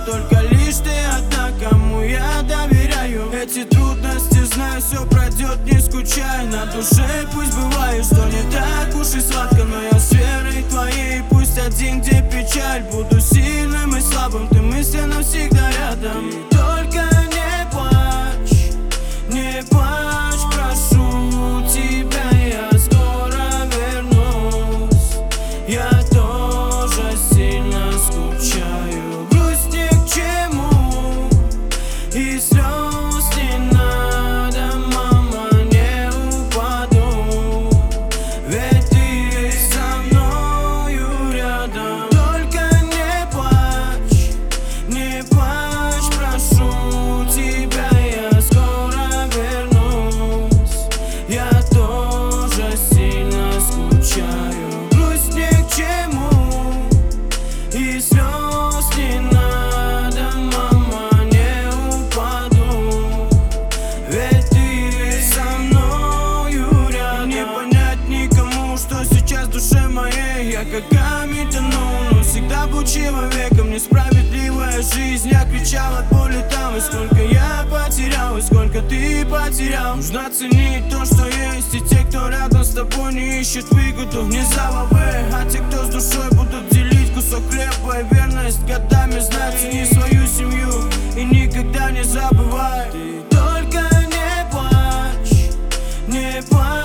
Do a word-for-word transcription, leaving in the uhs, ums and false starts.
только лишь ты одна, кому я доверяю. Эти трудности, знаю, все пройдет, не скучай. На душе пусть бывает, что не так уж и сладко, но я с верой твоей, пусть один, где печаль. Буду сильным и слабым, ты мысленно всегда рядом. Ты только не плачь, не плачь, прошу тебя, я скоро вернусь. Я тоже сильно скучаю. Грусть ни к чему, и слез не надо, мама, не упаду, ведь ты со мною рядом. Только не плачь, не плачь, прошу тебя, я скоро вернусь. Я тоже сильно скучаю. Грусть ни к чему, и слез не надо, мама, не упаду, ведь ты со мною рядом. Не понять никому, что сейчас в душе моей. Я как камень тону, но всегда был человеком. Несправедливая жизнь, я кричал от боли там. И сколько я потерял, и сколько ты потерял. Нужно ценить то, что есть, и те, кто рядом с тобой, не ищет выгоду, не заловы. А те, кто с душой будут делить кусок хлеба и верность годами, знать, цени свою семью и никогда не забывай. Ты только не плачь, не плачь.